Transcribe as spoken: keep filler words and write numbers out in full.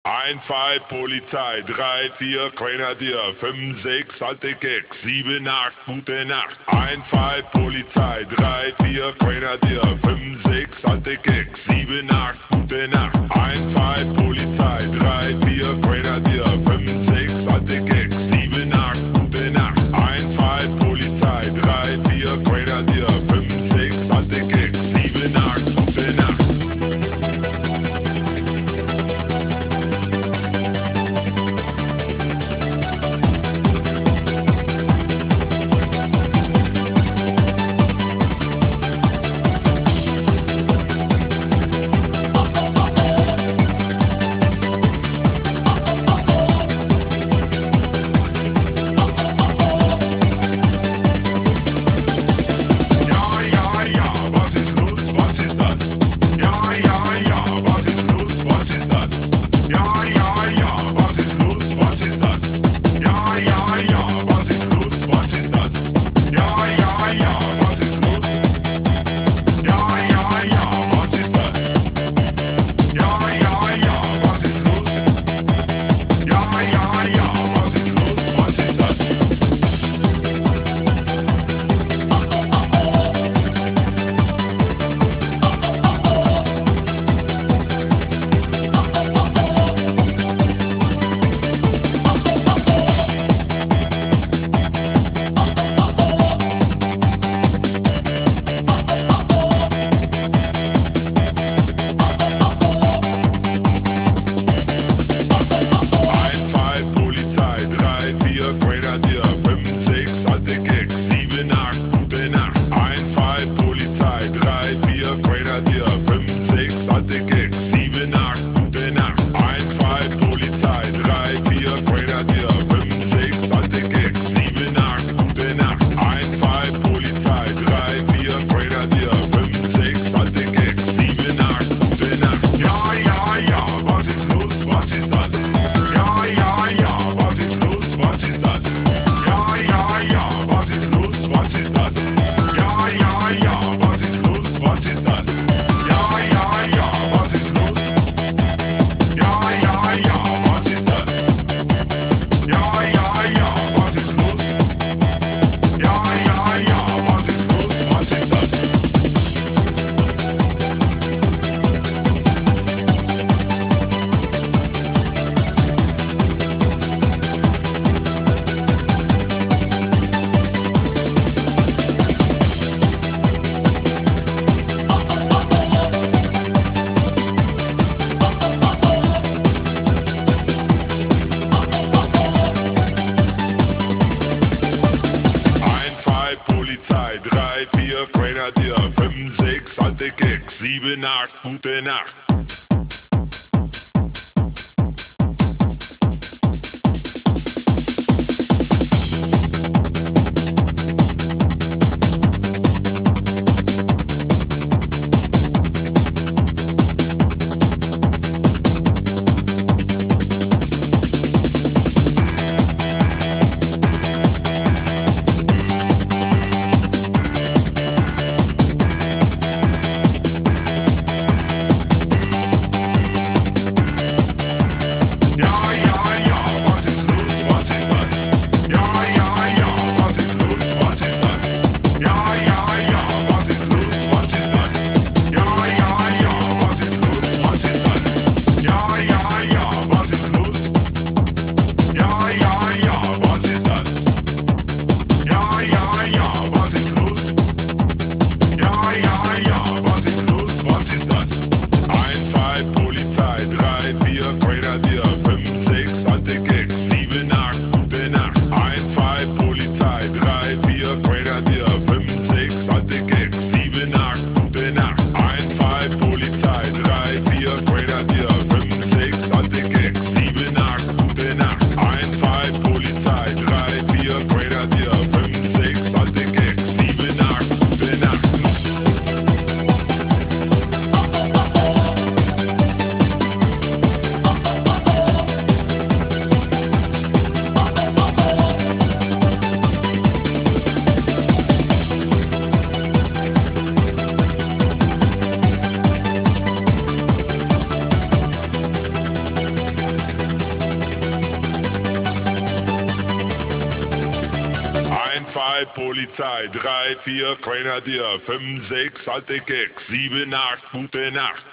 eins, zwei, Polizei, drei, vier, Grenadier, fünf, sechs, alte Keks, sieben, acht, gute Nacht. eins, zwei, Polizei, drei, vier, Grenadier, fünf, sechs, alte Keks, sieben, acht, gute Nacht. eins, zwei, Polizei, drei, vier, Grenadier, fünf, sechs, alte Keks, sieben, acht, gute Nacht. eins, zwei, Polizei, drei, vier, Grenadier, fünf, sechs, alte Keks, sieben, acht, gute Nacht. Sieben, acht, gute Nacht. zwei Polizei, drei, vier Grenadier, fünf, sechs alte Keks, sieben, acht gute Nacht.